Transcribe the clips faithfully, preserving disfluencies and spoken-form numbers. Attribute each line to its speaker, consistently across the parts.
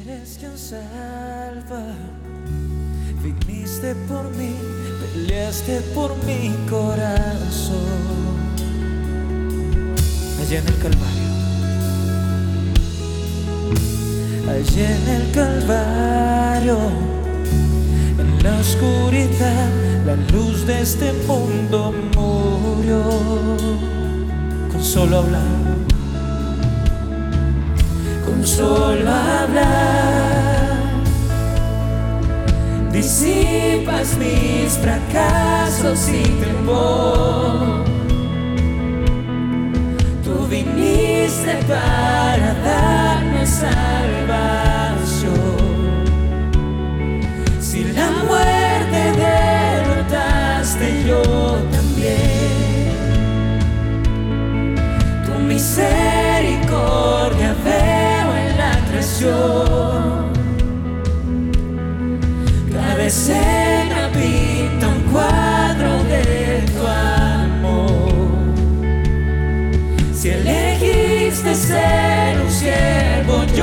Speaker 1: eres quien salva, viniste por mí, peleaste por mi corazón. Allá en el Calvario, allá en el Calvario, en la oscuridad, la luz de este mundo murió. Con solo hablar, con solo hablar, disipas mis fracasos y temor. Tú viniste para darme salvación. Si la muerte derrotaste, yo también. Tu misericordia veo en la creación. Cada escena pinta un cuadro de tu amor. Si elegiste ser un siervo, yo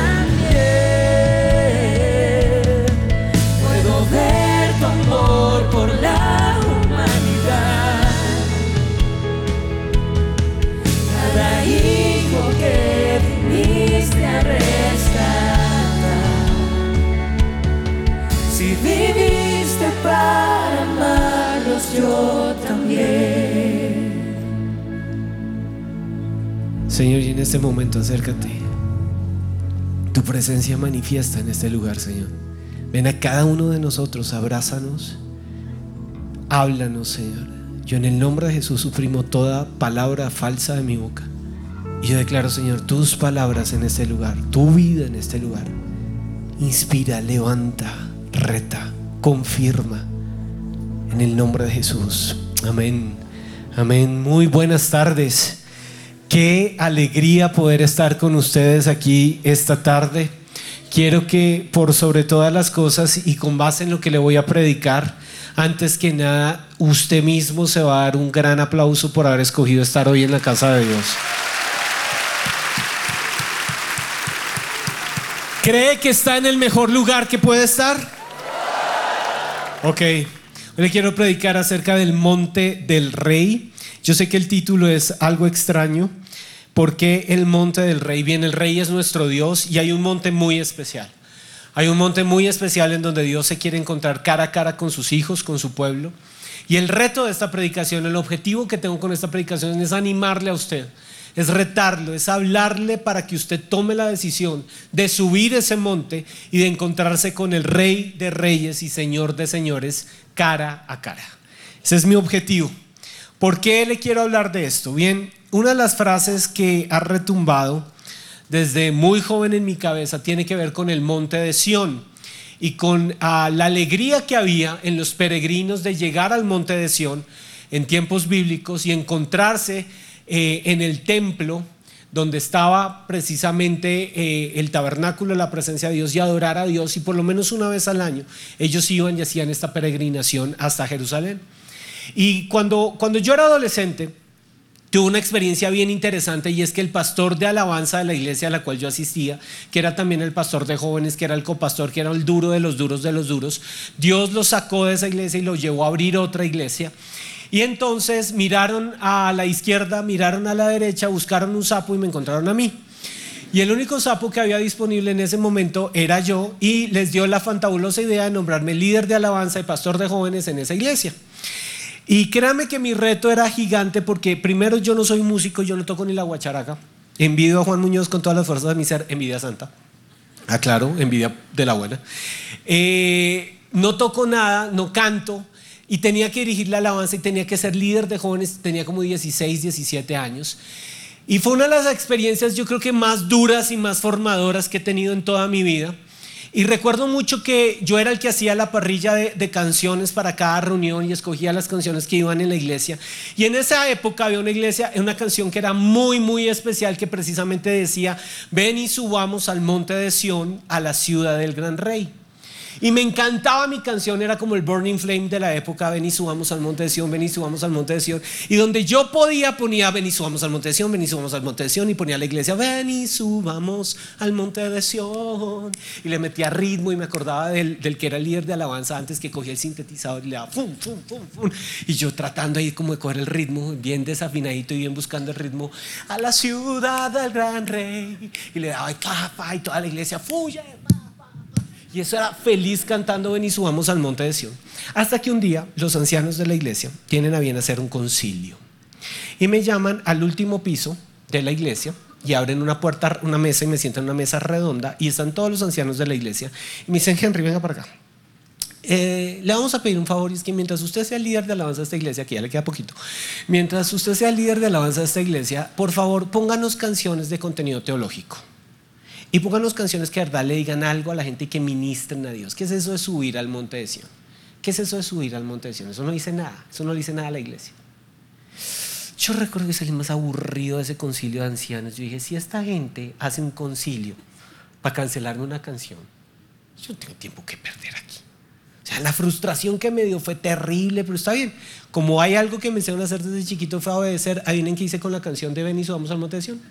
Speaker 1: también puedo ver tu amor por la humanidad. Cada hijo que viniste a rescatar. Si viviste para amarlos, yo también.
Speaker 2: Señor, y en este momento acércate. Tu presencia manifiesta en este lugar, Señor. Ven a cada uno de nosotros, abrázanos, háblanos, Señor. Yo en el nombre de Jesús suprimo toda palabra falsa de mi boca. Y yo declaro, Señor, tus palabras en este lugar, tu vida en este lugar. Inspira, levanta, reta, confirma. En el nombre de Jesús. Amén. Amén. Muy buenas tardes. Qué alegría poder estar con ustedes aquí esta tarde. Quiero que por sobre todas las cosas y con base en lo que le voy a predicar, antes que nada, usted mismo se va a dar un gran aplauso por haber escogido estar hoy en la casa de Dios. ¿Cree que está en el mejor lugar que puede estar? Ok, hoy le quiero predicar acerca del Monte del Rey. Yo sé que el título es algo extraño. ¿Por qué el Monte del Rey? Bien, el Rey es nuestro Dios y hay un monte muy especial. Hay un monte muy especial en donde Dios se quiere encontrar cara a cara con sus hijos, con su pueblo. Y el reto de esta predicación, el objetivo que tengo con esta predicación es animarle a usted, es retarlo, es hablarle para que usted tome la decisión de subir ese monte y de encontrarse con el Rey de Reyes y Señor de Señores cara a cara. Ese es mi objetivo. ¿Por qué le quiero hablar de esto? Bien, una de las frases que ha retumbado desde muy joven en mi cabeza tiene que ver con el monte de Sión y con uh, la alegría que había en los peregrinos de llegar al monte de Sión en tiempos bíblicos y encontrarse eh, en el templo donde estaba precisamente eh, el tabernáculo de la presencia de Dios y adorar a Dios, y por lo menos una vez al año ellos iban y hacían esta peregrinación hasta Jerusalén. Y cuando, cuando yo era adolescente tuve una experiencia bien interesante, y es que el pastor de alabanza de la iglesia a la cual yo asistía, que era también el pastor de jóvenes, que era el copastor, que era el duro de los duros de los duros, Dios lo sacó de esa iglesia y lo llevó a abrir otra iglesia. Y entonces miraron a la izquierda, miraron a la derecha, buscaron un sapo y me encontraron a mí. Y el único sapo que había disponible en ese momento era yo, y les dio la fantabulosa idea de nombrarme líder de alabanza y pastor de jóvenes en esa iglesia. Y créame que mi reto era gigante, porque primero yo no soy músico, yo no toco ni la guacharaca. Envidio a Juan Muñoz con todas las fuerzas de mi ser, envidia santa. Ah, claro, envidia de la buena. Eh, no toco nada, no canto, y tenía que dirigir la alabanza y tenía que ser líder de jóvenes. Tenía como dieciséis, diecisiete años. Y fue una de las experiencias, yo creo que más duras y más formadoras que he tenido en toda mi vida. Y recuerdo mucho que yo era el que hacía la parrilla de, de canciones para cada reunión y escogía las canciones que iban en la iglesia. Y en esa época había una iglesia, una canción que era muy muy especial, que precisamente decía: ven y subamos al monte de Sión, a la ciudad del gran rey. Y me encantaba mi canción, era como el Burning Flame de la época. Ven y subamos al monte de Sión, ven y subamos al monte de Sión. Y donde yo podía ponía ven y subamos al monte de Sión, ven y subamos al monte de Sión. Y ponía a la iglesia, ven y subamos al monte de Sión. Y le metía ritmo y me acordaba del, del que era el líder de alabanza antes, que cogía el sintetizador y le daba fum, fum, fum, fum. Y yo tratando ahí como de coger el ritmo, bien desafinadito y bien buscando el ritmo. A la ciudad del gran rey. Y le daba y, pa, y toda la iglesia fuye. Y eso era feliz cantando ven y subamos al monte de Sión. Hasta que un día los ancianos de la iglesia tienen a bien hacer un concilio y me llaman al último piso de la iglesia y abren una puerta, una mesa, y me sientan en una mesa redonda y están todos los ancianos de la iglesia y me dicen: Henry, venga para acá, eh, le vamos a pedir un favor, y es que mientras usted sea el líder de alabanza de esta iglesia, que ya le queda poquito, mientras usted sea el líder de alabanza de esta iglesia, por favor pónganos canciones de contenido teológico. Y pónganos canciones que de verdad le digan algo a la gente y que ministren a Dios. ¿Qué es eso de subir al monte de Sión? ¿Qué es eso de subir al monte de Sión? Eso no dice nada, eso no le dice nada a la iglesia. Yo recuerdo que salí más aburrido de ese concilio de ancianos. Yo dije: si esta gente hace un concilio para cancelarme una canción, yo no tengo tiempo que perder aquí. O sea, la frustración que me dio fue terrible, pero está bien. Como hay algo que me enseñaron a hacer desde chiquito, fue a obedecer. ¿Adivinen qué hice con la canción de ven y subamos al monte de Sión?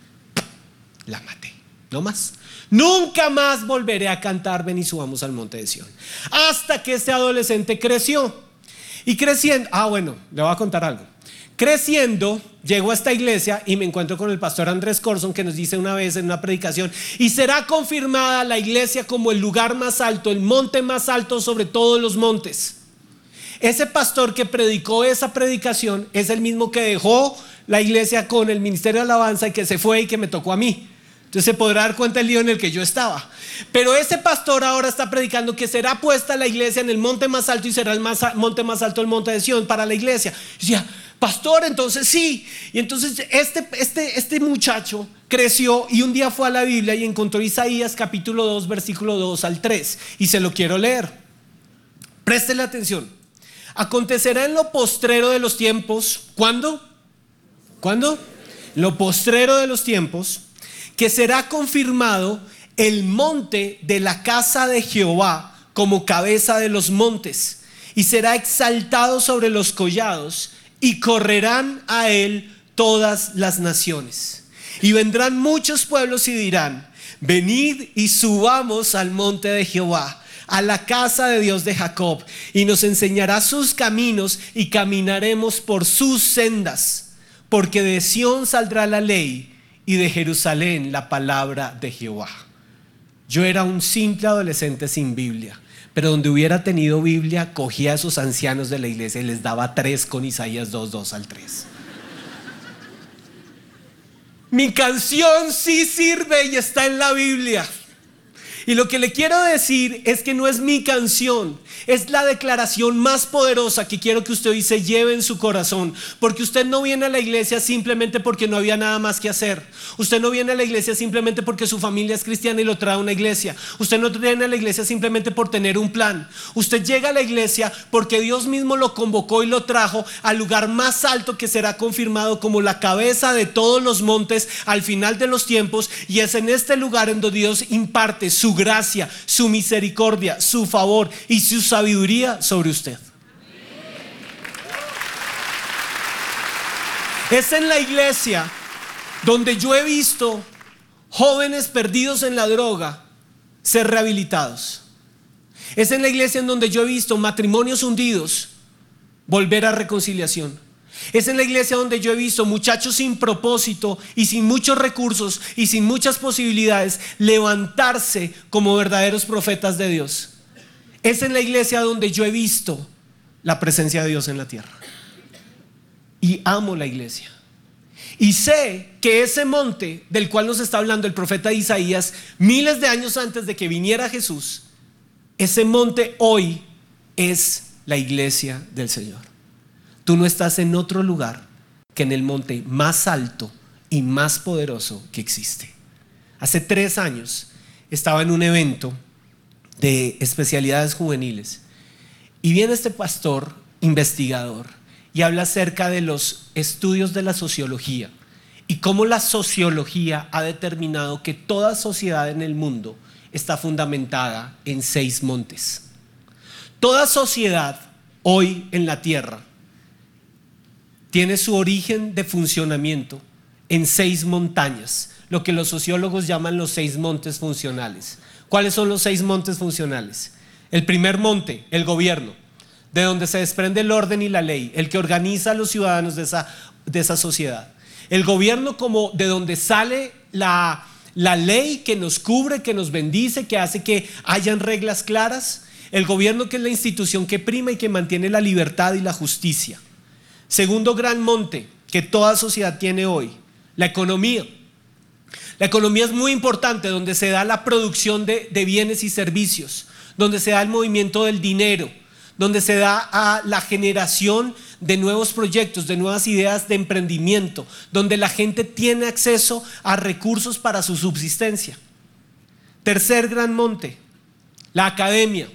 Speaker 2: La maté. No más. Nunca más volveré a cantar ven y subamos al monte de Sión. Hasta que este adolescente creció. Y creciendo, ah bueno, le voy a contar algo. Creciendo, llego a esta iglesia y me encuentro con el pastor Andrés Corson, que nos dice una vez en una predicación: y será confirmada la iglesia como el lugar más alto, el monte más alto sobre todos los montes. Ese pastor que predicó esa predicación es el mismo que dejó la iglesia con el ministerio de alabanza y que se fue y que me tocó a mí. Entonces se podrá dar cuenta el lío en el que yo estaba. Pero ese pastor ahora está predicando que será puesta la iglesia en el monte más alto y será el más, monte más alto el monte de Sión para la iglesia. Y decía: pastor, entonces sí. Y entonces este, este, este muchacho creció y un día fue a la Biblia y encontró Isaías capítulo dos versículo dos al tres, y se lo quiero leer. Préstele atención. Acontecerá en lo postrero de los tiempos. ¿Cuándo? ¿Cuándo? Lo postrero de los tiempos, que será confirmado el monte de la casa de Jehová como cabeza de los montes, y será exaltado sobre los collados, y correrán a él todas las naciones. Y vendrán muchos pueblos y dirán: venid y subamos al monte de Jehová, a la casa de Dios de Jacob, y nos enseñará sus caminos y caminaremos por sus sendas, porque de Sión saldrá la ley y de Jerusalén la palabra de Jehová. Yo era un simple adolescente sin Biblia, pero donde hubiera tenido Biblia, cogía a esos ancianos de la iglesia y les daba tres con Isaías dos, dos al tres. Mi canción sí sirve y está en la Biblia. Y lo que le quiero decir es que no es mi canción, es la declaración más poderosa que quiero que usted hoy se lleve en su corazón. Porque usted no viene a la iglesia simplemente porque no había nada más que hacer. Usted no viene a la iglesia simplemente porque su familia es cristiana y lo trae a una iglesia. Usted no viene a la iglesia simplemente por tener un plan. Usted llega a la iglesia porque Dios mismo lo convocó y lo trajo al lugar más alto, que será confirmado como la cabeza de todos los montes al final de los tiempos. Y es en este lugar en donde Dios imparte su gracia, su misericordia, su favor y su sabiduría sobre usted. Es en la iglesia donde yo he visto jóvenes perdidos en la droga ser rehabilitados. Es en la iglesia en donde yo he visto matrimonios hundidos volver a reconciliación. Es en la iglesia donde yo he visto muchachos sin propósito y sin muchos recursos y sin muchas posibilidades levantarse como verdaderos profetas de Dios. Es en la iglesia donde yo he visto la presencia de Dios en la tierra. Y amo la iglesia. Y sé que ese monte del cual nos está hablando el profeta Isaías miles de años antes de que viniera Jesús, ese monte hoy es la iglesia del Señor. Tú no estás en otro lugar que en el monte más alto y más poderoso que existe. Hace tres años estaba en un evento de especialidades juveniles y viene este pastor investigador y habla acerca de los estudios de la sociología y cómo la sociología ha determinado que toda sociedad en el mundo está fundamentada en seis montes. Toda sociedad hoy en la tierra tiene su origen de funcionamiento en seis montañas, lo que los sociólogos llaman los seis montes funcionales. ¿Cuáles son los seis montes funcionales? El primer monte, el gobierno, de donde se desprende el orden y la ley, el que organiza a los ciudadanos de esa, de esa sociedad. El gobierno como de donde sale la, la ley que nos cubre, que nos bendice, que hace que hayan reglas claras. El gobierno, que es la institución que prima y que mantiene la libertad y la justicia. Segundo gran monte que toda sociedad tiene hoy, la economía. La economía es muy importante, donde se da la producción de, de bienes y servicios, donde se da el movimiento del dinero, donde se da a la generación de nuevos proyectos, de nuevas ideas de emprendimiento, donde la gente tiene acceso a recursos para su subsistencia. Tercer gran monte, la academia.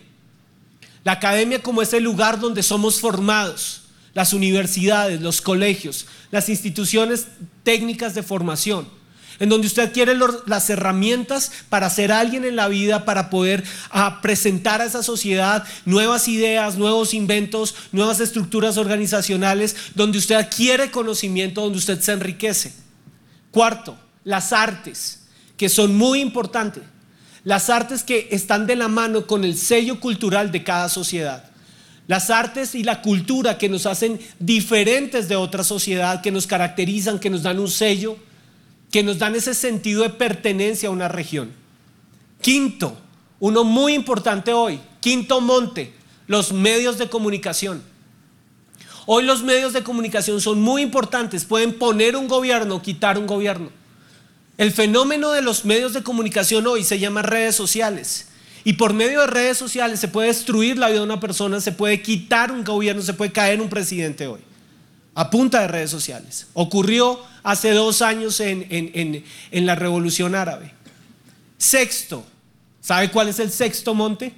Speaker 2: La academia como ese lugar donde somos formados, las universidades, los colegios, las instituciones técnicas de formación, en donde usted adquiere los, las herramientas para ser alguien en la vida, para poder uh, presentar a esa sociedad nuevas ideas, nuevos inventos, nuevas estructuras organizacionales, donde usted adquiere conocimiento, donde usted se enriquece. Cuarto, las artes, que son muy importantes. Las artes que están de la mano con el sello cultural de cada sociedad. Las artes y la cultura que nos hacen diferentes de otra sociedad, que nos caracterizan, que nos dan un sello, que nos dan ese sentido de pertenencia a una región. Quinto, uno muy importante hoy, quinto monte, los medios de comunicación. Hoy los medios de comunicación son muy importantes, pueden poner un gobierno o quitar un gobierno. El fenómeno de los medios de comunicación hoy se llama redes sociales. Y por medio de redes sociales se puede destruir la vida de una persona, se puede quitar un gobierno, se puede caer un presidente hoy, a punta de redes sociales. Ocurrió hace dos años en, en, en, en la Revolución Árabe. Sexto, ¿sabe cuál es el sexto monte?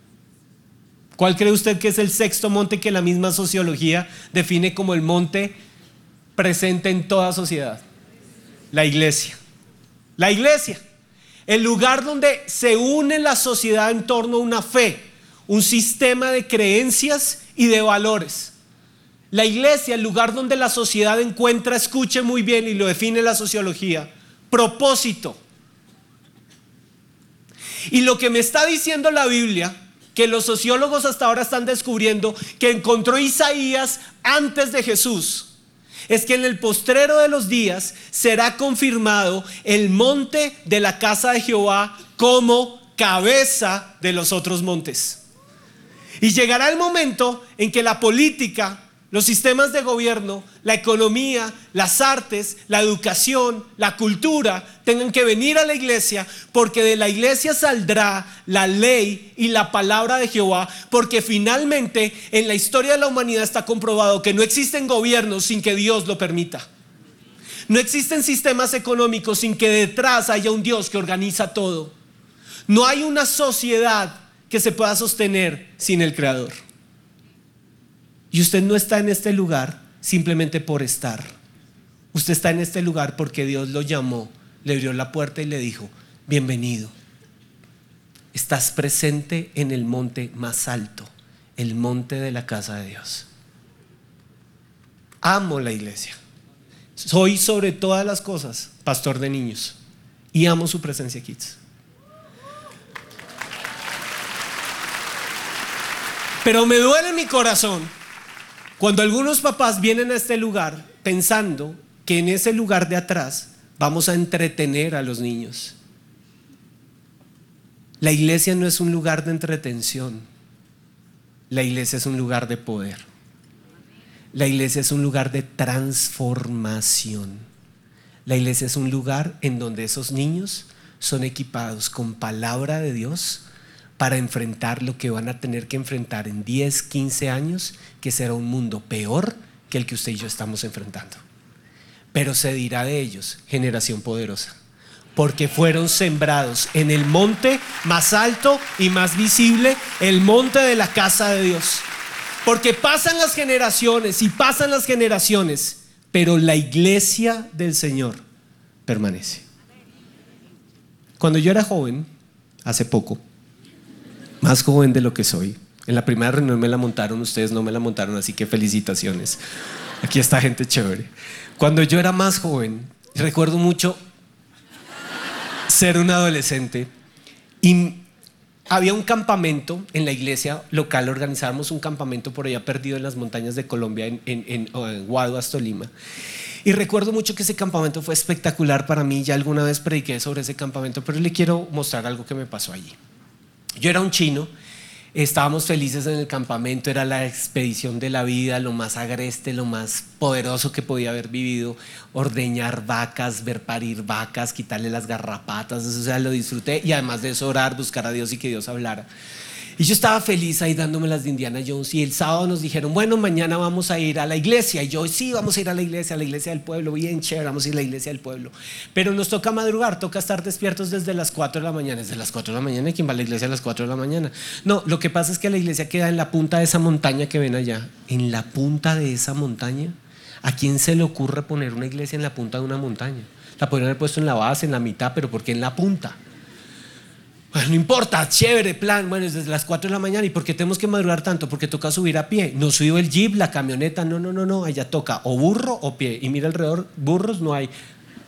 Speaker 2: ¿Cuál cree usted que es el sexto monte que la misma sociología define como el monte presente en toda sociedad? La iglesia. La iglesia, el lugar donde se une la sociedad en torno a una fe, un sistema de creencias y de valores. La iglesia, el lugar donde la sociedad encuentra, escuche muy bien y lo define la sociología, propósito. Y lo que me está diciendo la Biblia, que los sociólogos hasta ahora están descubriendo, que encontró Isaías antes de Jesús, es que en el postrero de los días será confirmado el monte de la casa de Jehová como cabeza de los otros montes. Y llegará el momento en que la política, los sistemas de gobierno, la economía, las artes, la educación, la cultura tengan que venir a la iglesia, porque de la iglesia saldrá la ley y la palabra de Jehová, porque finalmente en la historia de la humanidad está comprobado que no existen gobiernos sin que Dios lo permita. No existen sistemas económicos sin que detrás haya un Dios que organiza todo. No hay una sociedad que se pueda sostener sin el Creador. Y usted no está en este lugar simplemente por estar. Usted está en este lugar porque Dios lo llamó, le abrió la puerta y le dijo: bienvenido. Estás presente en el monte más alto, el monte de la casa de Dios. Amo la iglesia. Soy sobre todas las cosas pastor de niños y amo su presencia, Kids. Pero me duele mi corazón cuando algunos papás vienen a este lugar pensando que en ese lugar de atrás vamos a entretener a los niños. La iglesia no es un lugar de entretención. La iglesia es un lugar de poder. La iglesia es un lugar de transformación. La iglesia es un lugar en donde esos niños son equipados con palabra de Dios para enfrentar lo que van a tener que enfrentar en diez, quince años, que será un mundo peor que el que usted y yo estamos enfrentando. Pero se dirá de ellos generación poderosa, porque fueron sembrados en el monte más alto y más visible, el monte de la casa de Dios. Porque pasan las generaciones y pasan las generaciones, pero la iglesia del Señor permanece. Cuando yo era joven, hace poco, más joven de lo que soy, En la primera reunión me la montaron, ustedes no me la montaron, así que felicitaciones. Aquí está gente chévere. Cuando yo era más joven, recuerdo mucho ser un adolescente y había un campamento en la iglesia local, organizábamos un campamento por allá perdido en las montañas de Colombia, en, en, en, en Guaduas, Tolima. Y recuerdo mucho que ese campamento fue espectacular para mí. Ya alguna vez prediqué sobre ese campamento, pero le quiero mostrar algo que me pasó allí. Yo era un chino, estábamos felices en el campamento, era la expedición de la vida, lo más agreste, lo más poderoso que podía haber vivido. Ordeñar vacas, ver parir vacas, quitarle las garrapatas, o sea, lo disfruté. Y además de eso, orar, buscar a Dios y que Dios hablara. Y yo estaba feliz ahí dándome las de Indiana Jones. Y el sábado nos dijeron, bueno, mañana vamos a ir a la iglesia. Y yo, sí, vamos a ir a la iglesia, a la iglesia del pueblo. Bien chévere, vamos a ir a la iglesia del pueblo. Pero nos toca madrugar, toca estar despiertos desde las cuatro de la mañana. ¿Desde las cuatro de la mañana? ¿Quién va a la iglesia a las cuatro de la mañana? No, lo que pasa es que la iglesia queda en la punta de esa montaña que ven allá. En la punta de esa montaña. ¿A quién se le ocurre poner una iglesia en la punta de una montaña? La podrían haber puesto en la base, en la mitad, pero ¿por qué en la punta? Bueno, no importa, chévere, plan. Bueno, es desde las cuatro de la mañana. ¿Y por qué tenemos que madrugar tanto? Porque toca subir a pie. No subió el jeep, la camioneta, no, no, no, no. Allá toca o burro o pie. Y mira alrededor, burros no hay.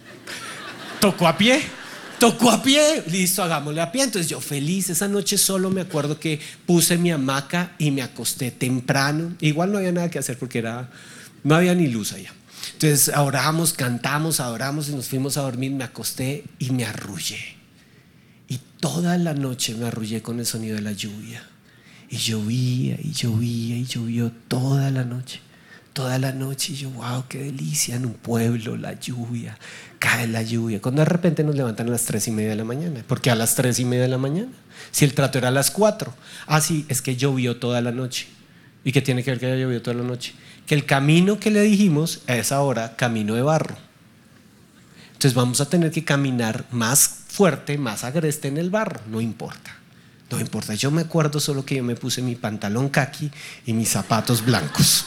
Speaker 2: Tocó a pie, tocó a pie. Listo, hagámosle a pie. Entonces yo feliz, esa noche solo me acuerdo que puse mi hamaca y me acosté temprano. Igual no había nada que hacer porque era, no había ni luz allá. Entonces oramos, cantamos, adoramos y nos fuimos a dormir. Me acosté y me arrullé. Y toda la noche me arrullé con el sonido de la lluvia. Y llovía y llovía y llovió toda la noche. Toda la noche. Y yo, wow, qué delicia. En un pueblo, la lluvia. Cae la lluvia. Cuando de repente nos levantan a las tres y media de la mañana. ¿Por qué a las tres y media de la mañana? Si el trato era a las cuatro. Ah, sí, es que llovió toda la noche. ¿Y qué tiene que ver que haya llovido toda la noche? Que el camino que le dijimos a esa hora, camino de barro. Entonces vamos a tener que caminar más fuerte, más agreste en el barro. No importa, no importa. Yo me acuerdo solo que yo me puse mi pantalón caqui y mis zapatos blancos.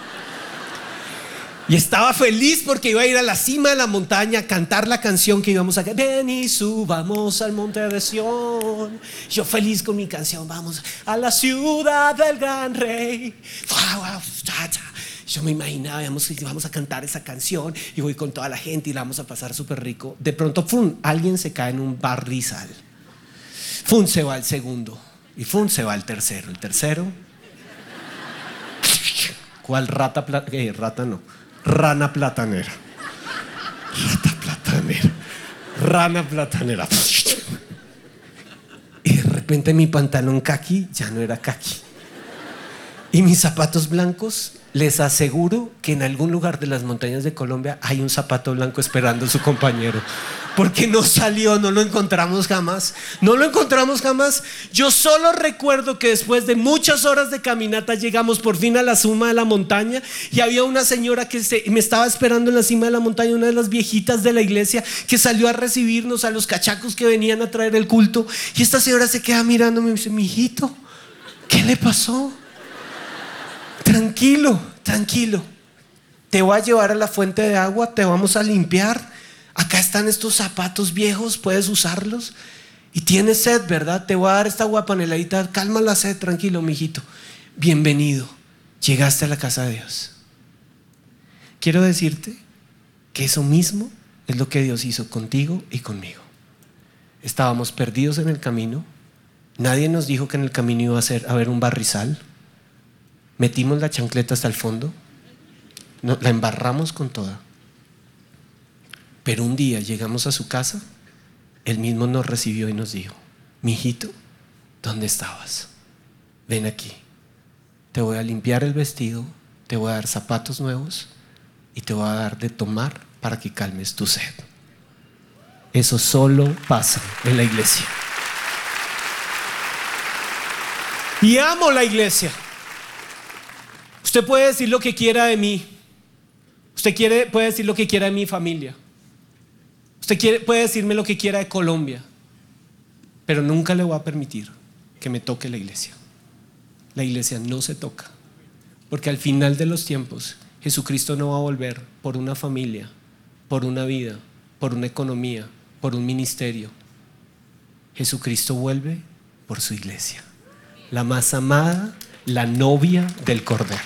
Speaker 2: Y estaba feliz porque iba a ir a la cima de la montaña a cantar la canción que íbamos a cantar. Ven y subamos al monte de Sión. Yo feliz con mi canción. Vamos a la ciudad del gran rey. Yo me imaginaba, vamos, vamos a cantar esa canción y voy con toda la gente y la vamos a pasar súper rico. De pronto, ¡fum!, alguien se cae en un barrizal. ¡Fum!, se va el segundo. Y ¡fum!, se va el tercero. El tercero. ¿Cuál rata? Pla- eh, rata no. Rana platanera. Rata platanera. Rana platanera. Y de repente mi pantalón caqui ya no era caqui. Y mis zapatos blancos, les aseguro que en algún lugar de las montañas de Colombia hay un zapato blanco esperando a su compañero. Porque no salió, no lo encontramos jamás. No lo encontramos jamás. Yo solo recuerdo que después de muchas horas de caminata llegamos por fin a la cima de la montaña y había una señora que se, me estaba esperando en la cima de la montaña, una de las viejitas de la iglesia que salió a recibirnos a los cachacos que venían a traer el culto. Y esta señora se queda mirándome y me dice: mijito, ¿qué le pasó? Tranquilo, tranquilo. Te voy a llevar a la fuente de agua, te vamos a limpiar. Acá están estos zapatos viejos, puedes usarlos. Y tienes sed, ¿verdad? Te voy a dar esta agua paneladita. Calma la sed, tranquilo, mijito. Bienvenido. Llegaste a la casa de Dios. Quiero decirte que eso mismo es lo que Dios hizo contigo y conmigo. Estábamos perdidos en el camino. Nadie nos dijo que en el camino iba a ser, a haber un barrizal. Metimos la chancleta hasta el fondo, no, la embarramos con toda. Pero un día llegamos a su casa, él mismo nos recibió y nos dijo: mijito, ¿dónde estabas? Ven aquí, te voy a limpiar el vestido, te voy a dar zapatos nuevos y te voy a dar de tomar para que calmes tu sed. Eso solo pasa en la iglesia. Y amo la iglesia. Usted puede decir lo que quiera de mí. Usted quiere, puede decir lo que quiera de mi familia. Usted quiere, puede decirme lo que quiera de Colombia. Pero nunca le voy a permitir que me toque la iglesia. La iglesia no se toca. Porque al final de los tiempos, Jesucristo no va a volver por una familia, por una vida, por una economía, por un ministerio. Jesucristo vuelve por su iglesia. La más amada, la novia del Cordero.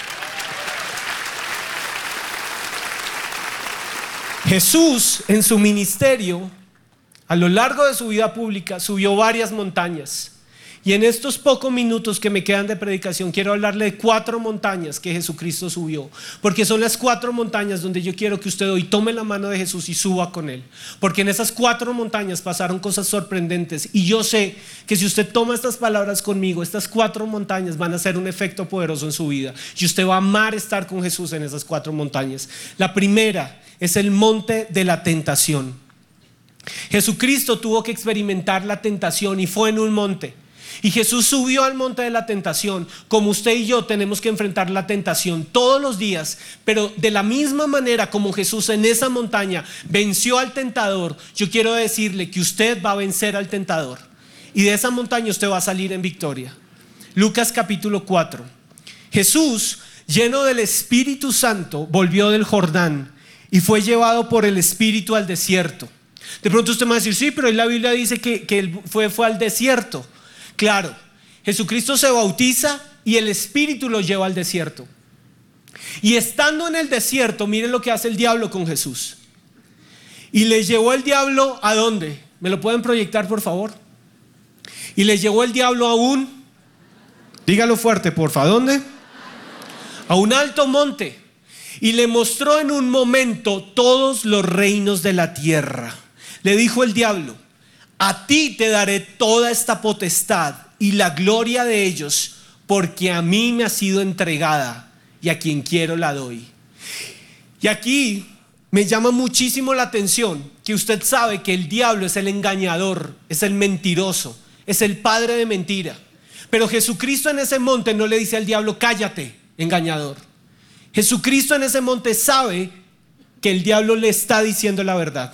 Speaker 2: Jesús en su ministerio, a lo largo de su vida pública, subió varias montañas. Y en estos pocos minutos que me quedan de predicación, quiero hablarle de cuatro montañas que Jesucristo subió. Porque son las cuatro montañas donde yo quiero que usted hoy tome la mano de Jesús y suba con Él. Porque en esas cuatro montañas pasaron cosas sorprendentes. Y yo sé que si usted toma estas palabras conmigo, estas cuatro montañas van a hacer un efecto poderoso en su vida. Y usted va a amar estar con Jesús en esas cuatro montañas. La primera es el monte de la tentación. Jesucristo tuvo que experimentar la tentación y fue en un monte. Y Jesús subió al monte de la tentación, como usted y yo tenemos que enfrentar la tentación todos los días. Pero de la misma manera como Jesús en esa montaña venció al tentador, yo quiero decirle que usted va a vencer al tentador. Y de esa montaña usted va a salir en victoria. Lucas capítulo cuatro. Jesús, lleno del Espíritu Santo, volvió del Jordán y fue llevado por el Espíritu al desierto. De pronto usted me va a decir, sí, pero la Biblia dice que, que él fue, fue al desierto. Claro, Jesucristo se bautiza y el Espíritu lo lleva al desierto. Y estando en el desierto, miren lo que hace el diablo con Jesús. Y le llevó el diablo ¿a dónde? ¿Me lo pueden proyectar, por favor? Y le llevó el diablo a un, dígalo fuerte, porfa, ¿a dónde? A un alto monte. Y le mostró en un momento todos los reinos de la tierra. Le dijo el diablo: a ti te daré toda esta potestad y la gloria de ellos, porque a mí me ha sido entregada y a quien quiero la doy. Y aquí me llama muchísimo la atención que usted sabe que el diablo es el engañador, es el mentiroso, es el padre de mentira. Pero Jesucristo en ese monte no le dice al diablo: cállate, engañador. Jesucristo en ese monte sabe que el diablo le está diciendo la verdad.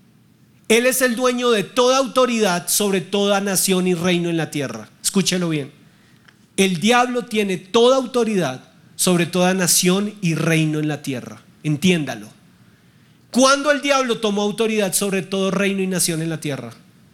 Speaker 2: Él es el dueño de toda autoridad sobre toda nación y reino en la tierra. Escúchelo bien. El diablo tiene toda autoridad sobre toda nación y reino en la tierra. Entiéndalo. ¿Cuándo el diablo tomó autoridad sobre todo reino y nación en la tierra?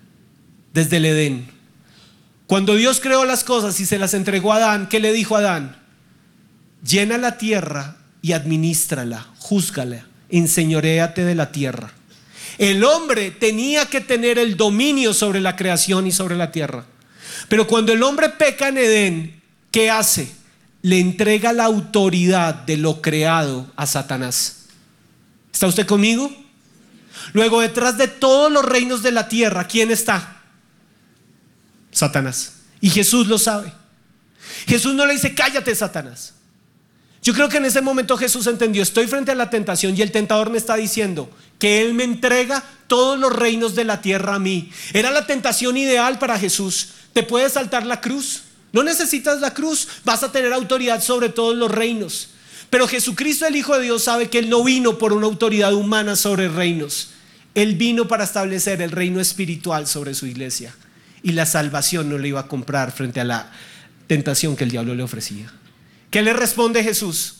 Speaker 2: Desde el Edén. Cuando Dios creó las cosas y se las entregó a Adán, ¿qué le dijo a Adán? Llena la tierra y adminístrala, júzgala, enseñoréate de la tierra. El hombre tenía que tener el dominio sobre la creación y sobre la tierra. Pero cuando el hombre peca en Edén, ¿qué hace? Le entrega la autoridad de lo creado a Satanás. ¿Está usted conmigo? Luego, detrás de todos los reinos de la tierra, ¿quién está? Satanás. Y Jesús lo sabe. Jesús no le dice: cállate, Satanás. Yo creo que en ese momento Jesús entendió: estoy frente a la tentación y el tentador me está diciendo que Él me entrega todos los reinos de la tierra a mí. Era la tentación ideal para Jesús. ¿Te puedes saltar la cruz? No necesitas la cruz, vas a tener autoridad sobre todos los reinos. Pero Jesucristo, el Hijo de Dios, sabe que Él no vino por una autoridad humana sobre reinos. Él vino para establecer el reino espiritual sobre su iglesia. Y la salvación no le iba a comprar frente a la tentación que el diablo le ofrecía. ¿Qué le responde Jesús?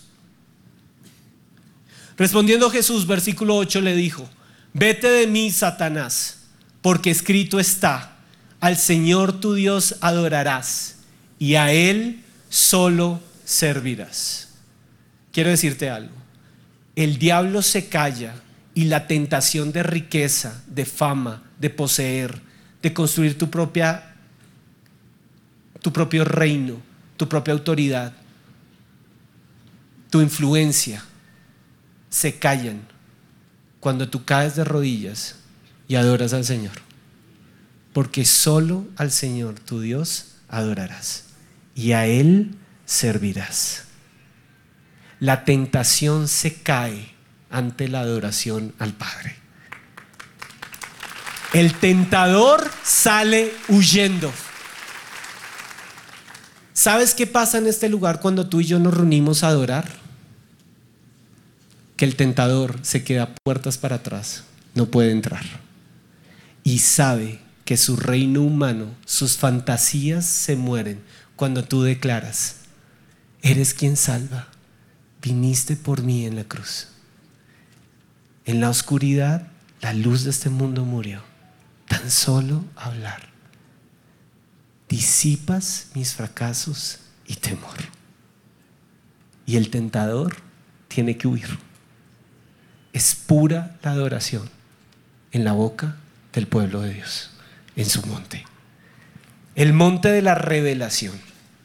Speaker 2: Respondiendo Jesús, versículo ocho, le dijo: vete de mí, Satanás, porque escrito está: al Señor tu Dios adorarás y a Él solo servirás. Quiero decirte algo: el diablo se calla y la tentación de riqueza, de fama, de poseer, de construir tu propia, tu propio reino, tu propia autoridad, tu influencia, se callan cuando tú caes de rodillas y adoras al Señor. Porque solo al Señor tu Dios adorarás y a Él servirás. La tentación se cae ante la adoración al Padre. El tentador sale huyendo. ¿Sabes qué pasa en este lugar cuando tú y yo nos reunimos a adorar? Que el tentador se queda puertas para atrás, no puede entrar. Y sabe que su reino humano, sus fantasías se mueren cuando tú declaras: eres quien salva, viniste por mí en la cruz. En la oscuridad, la luz de este mundo murió. Tan solo hablar. Disipas mis fracasos y temor. Y el tentador tiene que huir. Es pura la adoración en la boca del pueblo de Dios, en su monte. El monte de la revelación.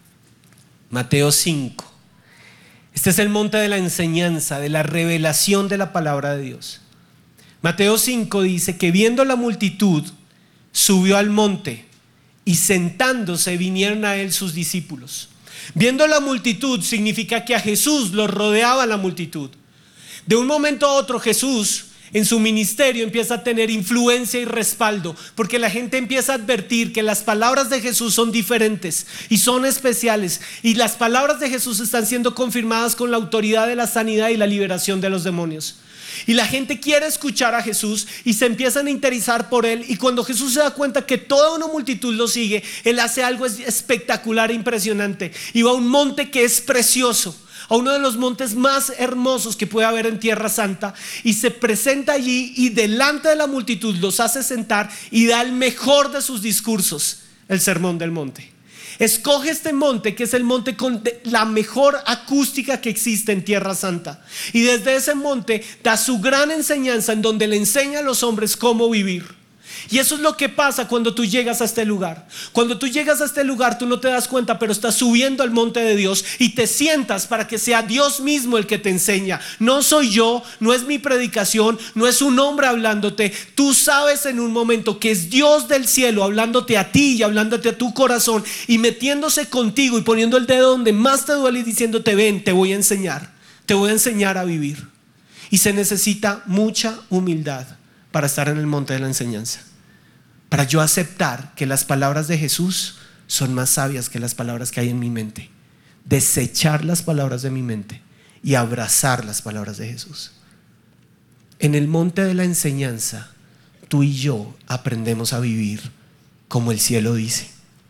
Speaker 2: Mateo cinco. Este es el monte de la enseñanza, de la revelación de la palabra de Dios. Mateo cinco dice que viendo la multitud, subió al monte y sentándose vinieron a él sus discípulos. Viendo la multitud significa que a Jesús lo rodeaba la multitud. De un momento a otro Jesús en su ministerio empieza a tener influencia y respaldo, porque la gente empieza a advertir que las palabras de Jesús son diferentes y son especiales, y las palabras de Jesús están siendo confirmadas con la autoridad de la sanidad y la liberación de los demonios. Y la gente quiere escuchar a Jesús y se empiezan a interesar por él, y cuando Jesús se da cuenta que toda una multitud lo sigue, él hace algo espectacular e impresionante, y va a un monte que es precioso, a uno de los montes más hermosos que puede haber en Tierra Santa, y se presenta allí y delante de la multitud los hace sentar y da el mejor de sus discursos, el Sermón del Monte. Escoge este monte, que es el monte con la mejor acústica que existe en Tierra Santa, y desde ese monte da su gran enseñanza en donde le enseña a los hombres cómo vivir. Y eso es lo que pasa cuando tú llegas a este lugar. Cuando tú llegas a este lugar, tú no te das cuenta, pero estás subiendo al monte de Dios y te sientas para que sea Dios mismo el que te enseña. No soy yo, no es mi predicación, no es un hombre hablándote. Tú sabes en un momento que es Dios del cielo hablándote a ti y hablándote a tu corazón y metiéndose contigo y poniendo el dedo donde más te duele y diciéndote: ven, te voy a enseñar, te voy a enseñar a vivir. Y se necesita mucha humildad para estar en el monte de la enseñanza, para yo aceptar que las palabras de Jesús son más sabias que las palabras que hay en mi mente, desechar las palabras de mi mente y abrazar las palabras de Jesús. En el monte de la enseñanza, tú y yo aprendemos a vivir como el cielo dice.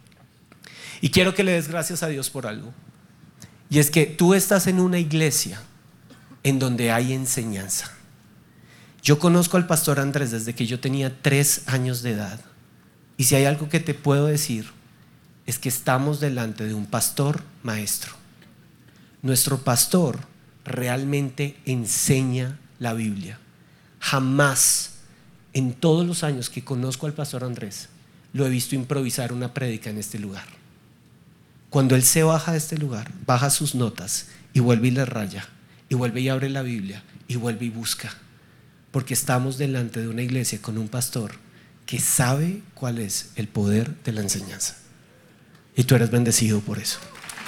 Speaker 2: Y quiero que le des gracias a Dios por algo, y es que tú estás en una iglesia en donde hay enseñanza. Yo conozco al pastor Andrés desde que yo tenía tres años de edad. Y si hay algo que te puedo decir, es que estamos delante de un pastor maestro. Nuestro pastor realmente enseña la Biblia. Jamás en todos los años que conozco al pastor Andrés lo he visto improvisar una prédica en este lugar. Cuando él se baja de este lugar, baja sus notas y vuelve y le raya, y vuelve y abre la Biblia y vuelve y busca. Porque estamos delante de una iglesia con un pastor que sabe cuál es el poder de la enseñanza. Y tú eres bendecido por eso.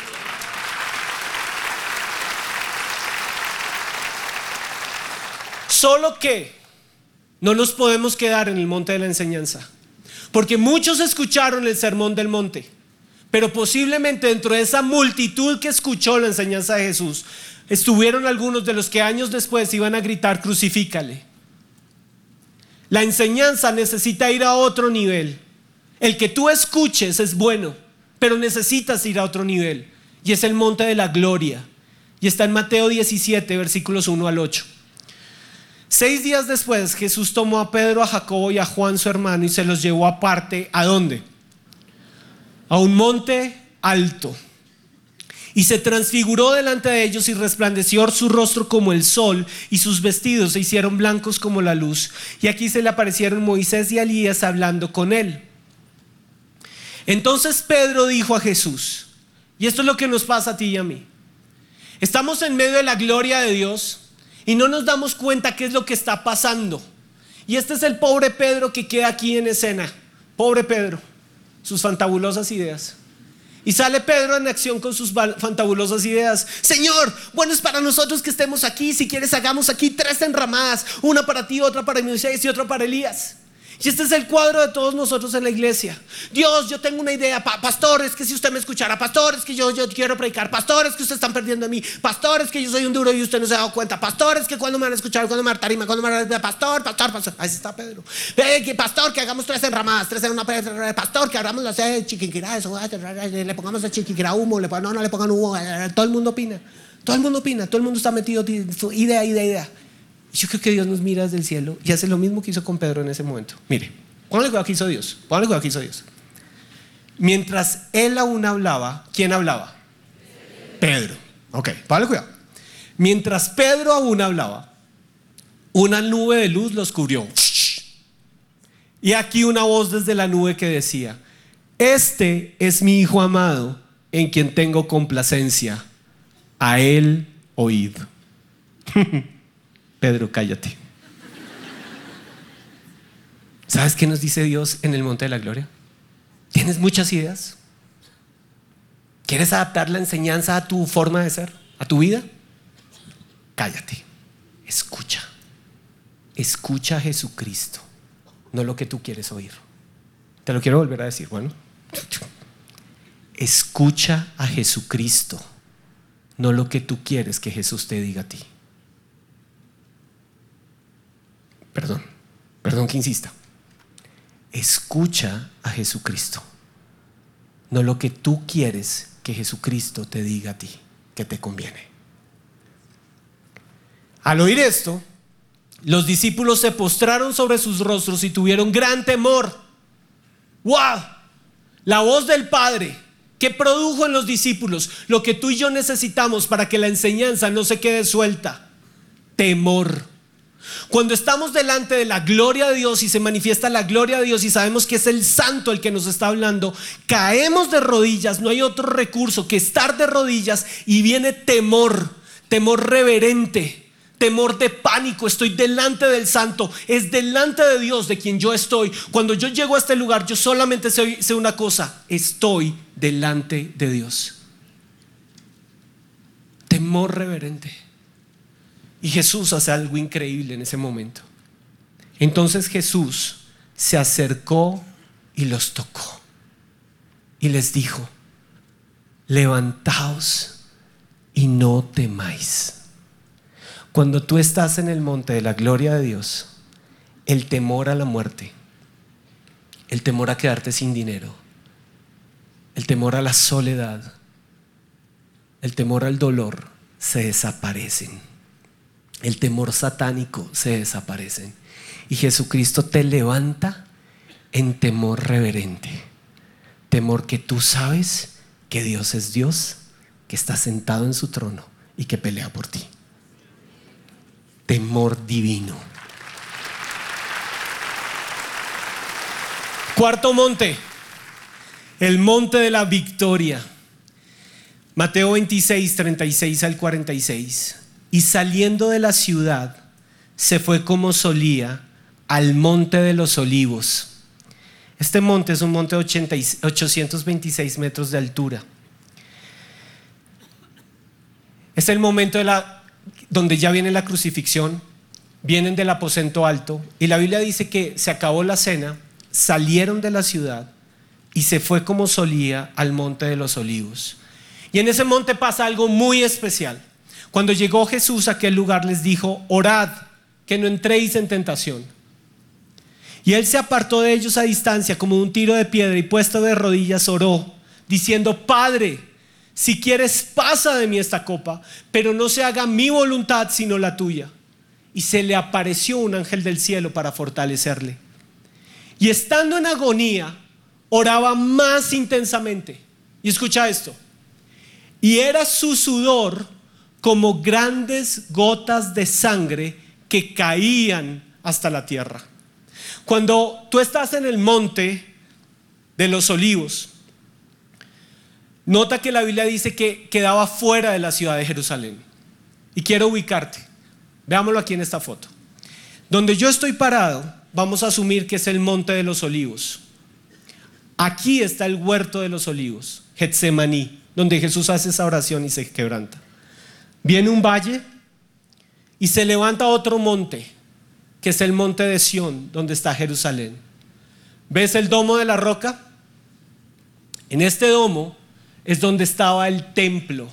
Speaker 2: Solo que no nos podemos quedar en el monte de la enseñanza, porque muchos escucharon el sermón del monte, pero posiblemente dentro de esa multitud que escuchó la enseñanza de Jesús, estuvieron algunos de los que años después iban a gritar: crucifícale. La enseñanza necesita ir a otro nivel. El que tú escuches es bueno, pero necesitas ir a otro nivel, y es el monte de la gloria, y está en Mateo diecisiete, versículos uno al ocho. Seis días después, Jesús tomó a Pedro, a Jacobo y a Juan su hermano y se los llevó aparte. ¿A dónde? A un monte alto. Y se transfiguró delante de ellos y resplandeció su rostro como el sol, y sus vestidos se hicieron blancos como la luz. Y aquí se le aparecieron Moisés y Elías hablando con él. Entonces Pedro dijo a Jesús, y esto es lo que nos pasa a ti y a mí: estamos en medio de la gloria de Dios y no nos damos cuenta qué es lo que está pasando. Y este es el pobre Pedro que queda aquí en escena. Pobre Pedro, sus fantabulosas ideas. Y sale Pedro en acción con sus fantabulosas ideas. Señor, bueno es para nosotros que estemos aquí. Si quieres hagamos aquí tres enramadas, una para ti, otra para Moisés y otra para Elías. Y este es el cuadro de todos nosotros en la iglesia. Dios, yo tengo una idea, pa- pastores, que si usted me escuchara, pastores, que yo, yo quiero predicar, pastores, que ustedes están perdiendo de mí, pastores, que yo soy un duro y usted no se ha dado cuenta, pastores, que cuando me van a escuchar, cuando me van a tarima, cuando me van a pastor, pastor, pastor. Ahí está Pedro. Eh, que pastor, que hagamos tres enramadas, tres en una, pastor, que hagamos las eh, chiquinquirá, eso, le pongamos a chiquinquirá humo, le, no, no le pongan humo, todo el mundo opina, todo el mundo opina, todo el mundo está metido, idea, idea, idea. Yo creo que Dios nos mira desde el cielo y hace lo mismo que hizo con Pedro en ese momento. Mire, póngale cuidado que hizo Dios. Póngale cuidado que hizo Dios. Mientras él aún hablaba, ¿quién hablaba? Pedro. Ok, vale, cuidado. Mientras Pedro aún hablaba, una nube de luz los cubrió. Y aquí una voz desde la nube que decía: este es mi Hijo amado, en quien tengo complacencia. A él oíd. Pedro, cállate. ¿Sabes qué nos dice Dios en el Monte de la Gloria? ¿Tienes muchas ideas? ¿Quieres adaptar la enseñanza a tu forma de ser, a tu vida? Cállate, escucha. Escucha a Jesucristo, no lo que tú quieres oír. Te lo quiero volver a decir. Bueno, escucha a Jesucristo, no lo que tú quieres que Jesús te diga a ti. Perdón, perdón que insista. Escucha a Jesucristo, no lo que tú quieres que Jesucristo te diga a ti que te conviene. Al oír esto, los discípulos se postraron sobre sus rostros y tuvieron gran temor. ¡Wow! La voz del Padre que produjo en los discípulos lo que tú y yo necesitamos para que la enseñanza no se quede suelta: temor. Cuando estamos delante de la gloria de Dios y se manifiesta la gloria de Dios y sabemos que es el Santo el que nos está hablando, caemos de rodillas. No hay otro recurso que estar de rodillas, y viene temor, temor reverente, temor de pánico. Estoy delante del Santo, es delante de Dios de quien yo estoy. Cuando yo llego a este lugar, yo solamente sé, sé una cosa: estoy delante de Dios. Temor reverente. Y Jesús hace algo increíble en ese momento. Entonces Jesús se acercó y los tocó y les dijo: levantaos y no temáis. Cuando tú estás en el monte de la gloria de Dios, el temor a la muerte, el temor a quedarte sin dinero, el temor a la soledad, el temor al dolor se desaparecen. El temor satánico se desaparecen. Y Jesucristo te levanta en temor reverente. Temor que tú sabes que Dios es Dios, que está sentado en su trono y que pelea por ti. Temor divino. Cuarto monte, el monte de la victoria. Mateo veintiséis, treinta y seis al cuarenta y seis. Y saliendo de la ciudad, se fue como solía al monte de los olivos. Este monte es un monte de ochocientos veintiséis metros de altura. Es el momento de la, donde ya viene la crucifixión. Vienen del aposento alto y la Biblia dice que se acabó la cena, salieron de la ciudad y se fue como solía al monte de los olivos. Y en ese monte pasa algo muy especial. Cuando llegó Jesús a aquel lugar, les dijo: orad, que no entréis en tentación. Y él se apartó de ellos a distancia como de un tiro de piedra, y puesto de rodillas oró, diciendo: Padre, si quieres, pasa de mí esta copa, pero no se haga mi voluntad sino la tuya. Y se le apareció un ángel del cielo para fortalecerle. Y estando en agonía, oraba más intensamente. Y escucha esto: y era su sudor como grandes gotas de sangre que caían hasta la tierra. Cuando tú estás en el monte de los olivos, nota que la Biblia dice que quedaba fuera de la ciudad de Jerusalén. Y quiero ubicarte. Veámoslo aquí en esta foto. Donde yo estoy parado, vamos a asumir que es el monte de los olivos. Aquí está el huerto de los olivos, Getsemaní, donde Jesús hace esa oración y se quebranta. Viene un valle y se levanta otro monte, que es el monte de Sión, donde está Jerusalén. ¿Ves el domo de la roca? En este domo es donde estaba el templo,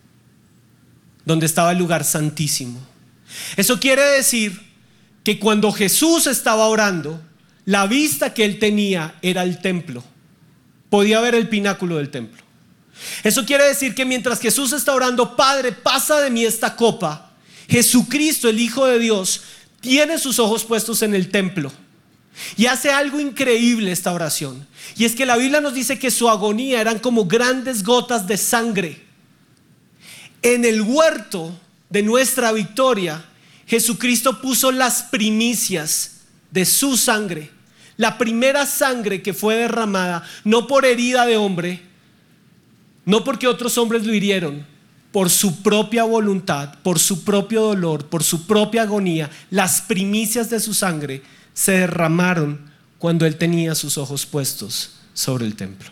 Speaker 2: donde estaba el lugar santísimo. Eso quiere decir que cuando Jesús estaba orando, la vista que él tenía era el templo. Podía ver el pináculo del templo. Eso quiere decir que mientras Jesús está orando: Padre, pasa de mí esta copa, Jesucristo, el Hijo de Dios, tiene sus ojos puestos en el templo y hace algo increíble esta oración. Y es que la Biblia nos dice que su agonía eran como grandes gotas de sangre. En el huerto de nuestra victoria, Jesucristo puso las primicias de su sangre, la primera sangre que fue derramada, no por herida de hombre, no porque otros hombres lo hirieron, por su propia voluntad, por su propio dolor, por su propia agonía. Las primicias de su sangre se derramaron cuando Él tenía sus ojos puestos sobre el templo.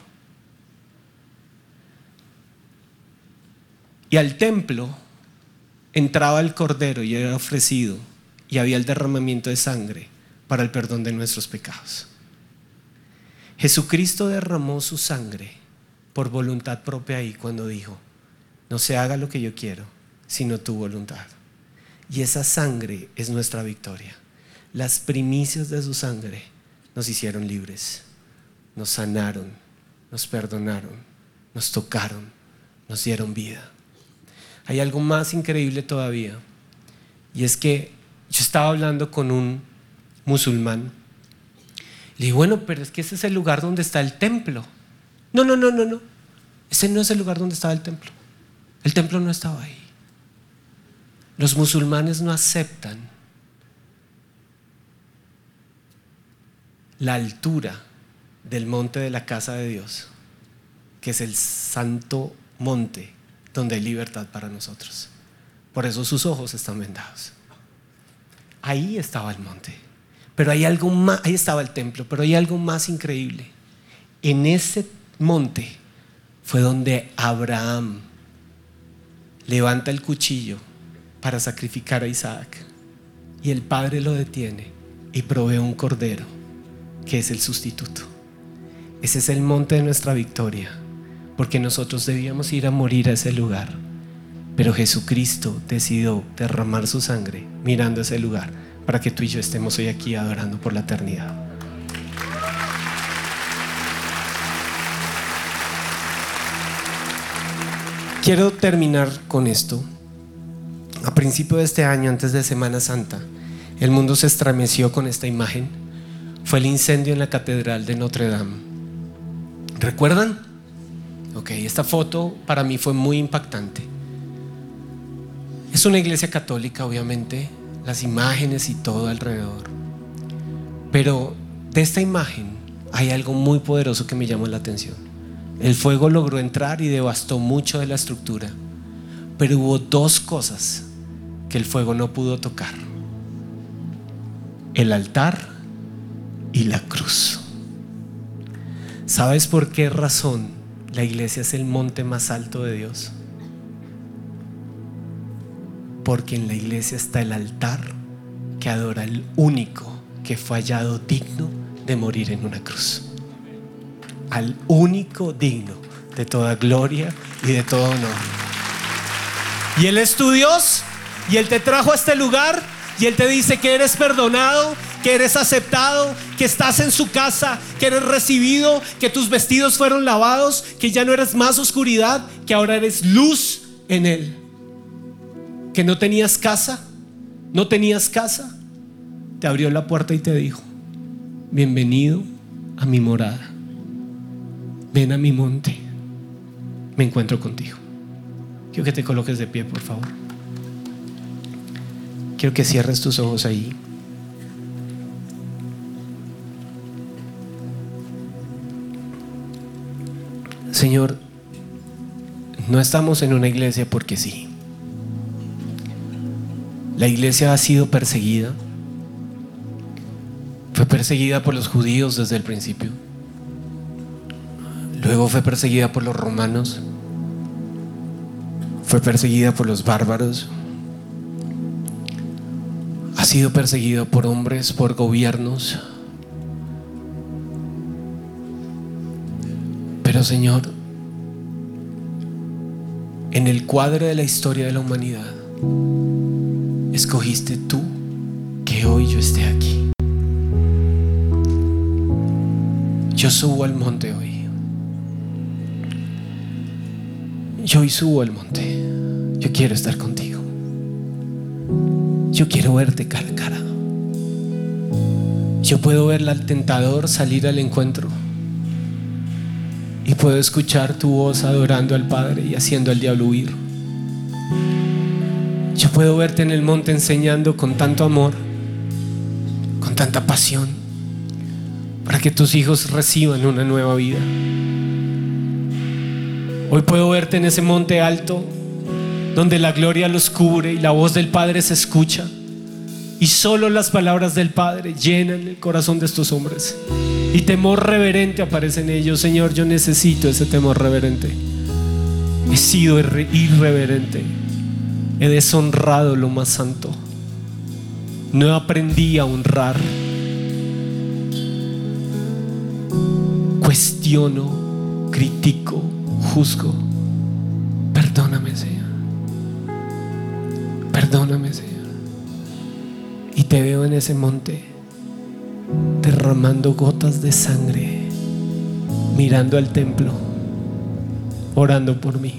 Speaker 2: Y al templo entraba el cordero y era ofrecido, y había el derramamiento de sangre para el perdón de nuestros pecados. Jesucristo derramó su sangre por voluntad propia ahí cuando dijo: no se haga lo que yo quiero, sino tu voluntad. Y esa sangre es nuestra victoria. Las primicias de su sangre nos hicieron libres, nos sanaron, nos perdonaron, nos tocaron, nos dieron vida. Hay algo más increíble todavía, y es que yo estaba hablando con un musulmán. Le dije: bueno, pero es que ese es el lugar donde está el templo. No, no, no, no, no. Ese no es el lugar donde estaba el templo. El templo no estaba ahí. Los musulmanes no aceptan la altura del monte de la casa de Dios, que es el santo monte donde hay libertad para nosotros. Por eso sus ojos están vendados. Ahí estaba el monte, pero hay algo más. Ahí estaba el templo, pero hay algo más increíble. En ese monte fue donde Abraham levanta el cuchillo para sacrificar a Isaac, y el padre lo detiene y provee un cordero que es el sustituto. Ese es el monte de nuestra victoria, porque nosotros debíamos ir a morir a ese lugar, pero Jesucristo decidió derramar su sangre mirando ese lugar para que tú y yo estemos hoy aquí adorando por la eternidad. Quiero terminar con esto. A principio de este año, antes de Semana Santa, el mundo se estremeció con esta imagen. Fue el incendio en la catedral de Notre Dame. ¿Recuerdan? Ok, esta foto para mí fue muy impactante. Es una iglesia católica, obviamente, las imágenes y todo alrededor. Pero de esta imagen hay algo muy poderoso que me llamó la atención. El fuego logró entrar y devastó mucho de la estructura, pero hubo dos cosas que el fuego no pudo tocar: el altar y la cruz. ¿Sabes por qué razón la iglesia es el monte más alto de Dios? Porque en la iglesia está el altar que adora al único que fue hallado digno de morir en una cruz, al único digno de toda gloria y de todo honor. Y Él es tu Dios, y Él te trajo a este lugar, y Él te dice que eres perdonado, que eres aceptado, que estás en su casa, que eres recibido, que tus vestidos fueron lavados, que ya no eres más oscuridad, que ahora eres luz en Él. Que no tenías casa, no tenías casa, te abrió la puerta y te dijo: bienvenido a mi morada, ven a mi monte, me encuentro contigo. Quiero que te coloques de pie, por favor. Quiero que cierres tus ojos ahí. Señor, no estamos en una iglesia porque sí. La iglesia ha sido perseguida. Fue perseguida por los judíos desde el principio. Luego fue perseguida por los romanos. Fue perseguida por los bárbaros. Ha sido perseguida por hombres, por gobiernos. Pero Señor, en el cuadro de la historia de la humanidad, escogiste tú que hoy yo esté aquí. Yo subo al monte hoy. Yo hoy subo al monte. Yo quiero estar contigo. Yo quiero verte cara a cara. Yo puedo ver al tentador salir al encuentro, y puedo escuchar tu voz adorando al Padre y haciendo al diablo huir. Yo puedo verte en el monte enseñando con tanto amor, con tanta pasión, para que tus hijos reciban una nueva vida. Hoy puedo verte en ese monte alto donde la gloria los cubre y la voz del Padre se escucha, y solo las palabras del Padre llenan el corazón de estos hombres, y temor reverente aparece en ellos. Señor, yo necesito ese temor reverente. He sido irre- irreverente, he deshonrado lo más santo, no aprendí a honrar. Cuestiono, critico, juzgo. Perdóname, Señor. Perdóname, Señor. Y te veo en ese monte derramando gotas de sangre, mirando al templo, orando por mí.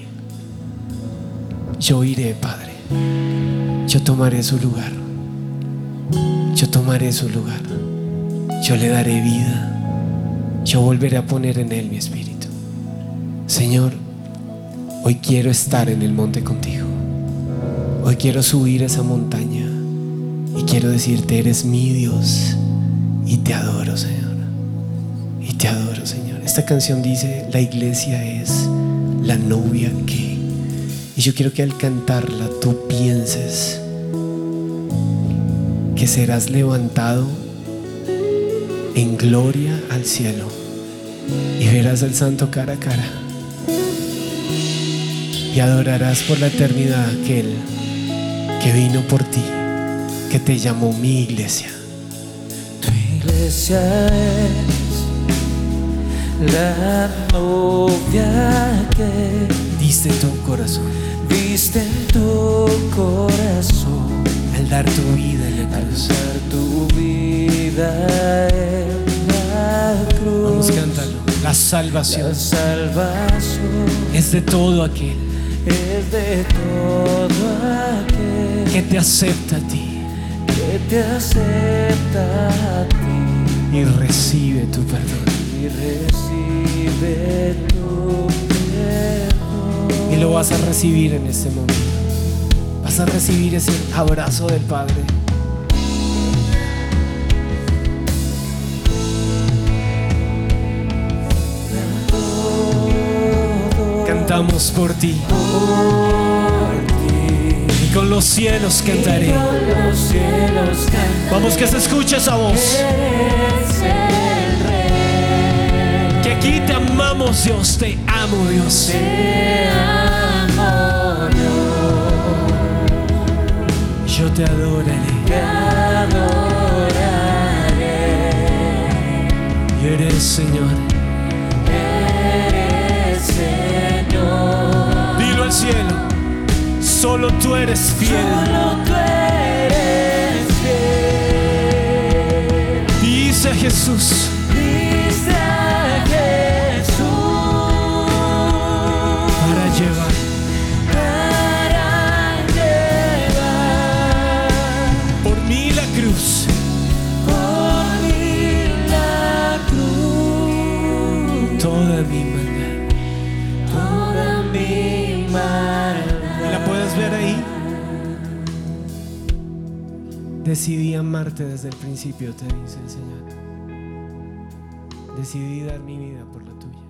Speaker 2: Yo iré, Padre. Yo tomaré su lugar. Yo tomaré su lugar. Yo le daré vida. Yo volveré a poner en él mi espíritu. Señor, hoy quiero estar en el monte contigo. Hoy quiero subir esa montaña y quiero decirte: eres mi Dios y te adoro, Señor. Y te adoro, Señor. Esta canción dice: la iglesia es la novia que. Y yo quiero que al cantarla tú pienses que serás levantado en gloria al cielo y verás al Santo cara a cara y adorarás por la eternidad a aquel que vino por ti, que te llamó mi iglesia.
Speaker 1: Tu iglesia es la novia que
Speaker 2: Diste tu corazón
Speaker 1: viste en tu corazón
Speaker 2: al dar tu vida en la
Speaker 1: al
Speaker 2: cruz.
Speaker 1: dar tu vida en la cruz.
Speaker 2: Vamos, cántalo. La salvación
Speaker 1: La salvación
Speaker 2: es de todo aquel
Speaker 1: es de todo aquel
Speaker 2: que te acepta a ti
Speaker 1: que te acepta a ti
Speaker 2: y recibe tu perdón.
Speaker 1: y recibe tu perdón.
Speaker 2: Y lo vas a recibir en este momento. Vas a recibir ese abrazo del Padre. Cantamos por ti, y con los cielos cantaré.
Speaker 1: Los cielos cantan,
Speaker 2: Vamos, que se escuche esa voz.
Speaker 1: eres el Rey.
Speaker 2: Que aquí te amamos, Dios. Te amo, Dios.
Speaker 1: Te amo yo,
Speaker 2: Yo te adoraré.
Speaker 1: te adoraré.
Speaker 2: Y eres, Señor.
Speaker 1: Eres Señor.
Speaker 2: Dilo al cielo. Solo tú eres fiel.
Speaker 1: Solo tú eres fiel.
Speaker 2: Dice Jesús.
Speaker 1: Dice a Jesús
Speaker 2: Para llevar
Speaker 1: para llevar
Speaker 2: por mí la cruz.
Speaker 1: por mí la cruz.
Speaker 2: Toda mi maldad.
Speaker 1: Toda mi maldad.
Speaker 2: ¿La puedes ver ahí? Decidí amarte desde el principio, te dice el Señor. Decidí dar mi vida por la tuya.